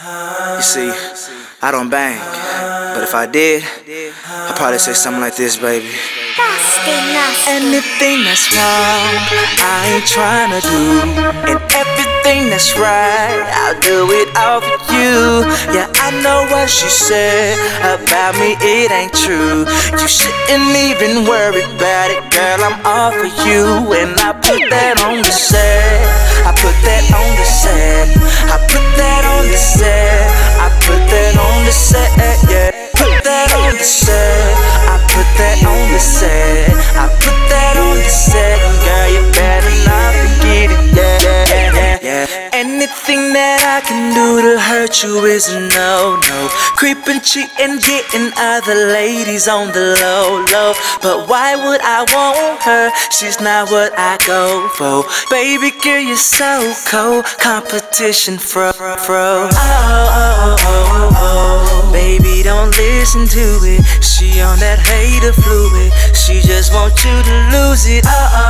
You see, I don't bang, but if I did, I'd probably say something like this, baby. Anything that's wrong, I ain't tryna do. And everything that's right, I'll do it all for you. Yeah, I know what she said about me, it ain't true. You shouldn't even worry about it, girl, I'm all for you. And I put that on the set, I put that on the set, I put that on the set, I put that on the set, yeah. Put that on the set, I put that on the set, I put that on the set, girl, you better not forget it, yeah. Anything that I can do to hurt you is a no-no. Creeping, cheating, getting other ladies on the low. But why would I want her? She's not what I go for. Baby girl, you're so cold. Competition fro. Baby, don't listen to it. She on that hater fluid. She just wants you to lose it.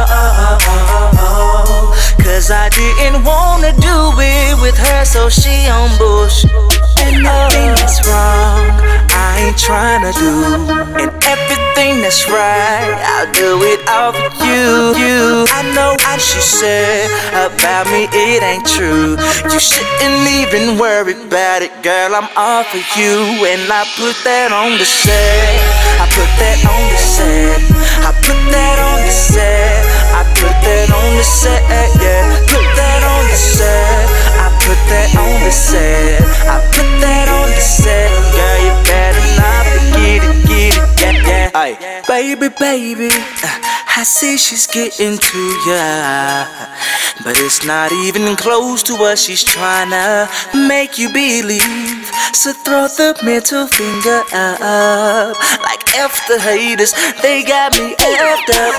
Cause I didn't wanna do it with her, so she on bullshit. Anything that's wrong, I ain't tryna do. And everything that's right, I'll do it all for you. I know what she said about me, it ain't true. You shouldn't even worry about it, girl, I'm all for you. And I put that on the set, I put that on the set, I put that on the set, I put that on the set, yeah. Put that on the set, I put that on the set, I put that on the set, girl, you better not forget it, yeah. Aye. Baby, I see she's getting to ya, but it's not even close to what she's tryna make you believe. So throw the middle finger up, like F the haters, they got me effed up.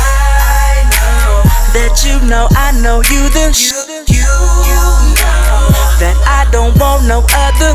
I know that you know, I know you the you know that I don't want no other.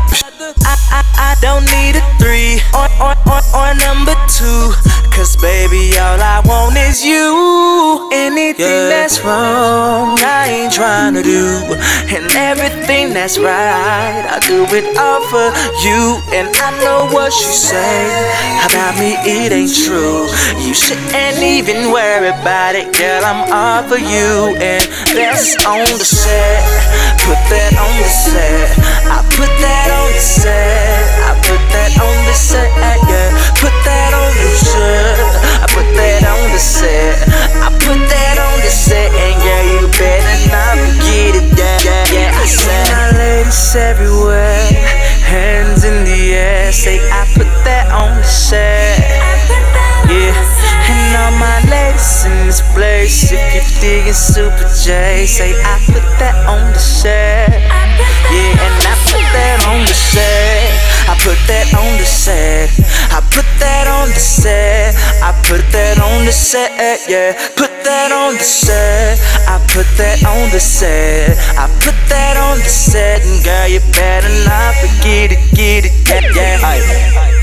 I don't need a 3 or number 2. Cause baby, all I want is you. Anything that's wrong, I ain't tryna do. And everything that's right, I'll do it all for you. And I know what she say about me, it ain't true. You shouldn't even worry about it, girl, I'm all for you. And that's on the set, put that on the set, I put that on the set, I put that on the set, yeah. Put that on the set, I put that on the set, I put that on the set, and girl, you better not forget it, yeah. I said my ladies everywhere, hands in the air, say I put that on the set, yeah. And all my ladies in this place, if you're digging Super J, say I put that on the set, yeah. And I put that on the set, I put that on the set, I put that on the set, I put that on the set, yeah. Put that on the set, I put that on the set, I put that on the set, and girl, you better not forget it, yeah.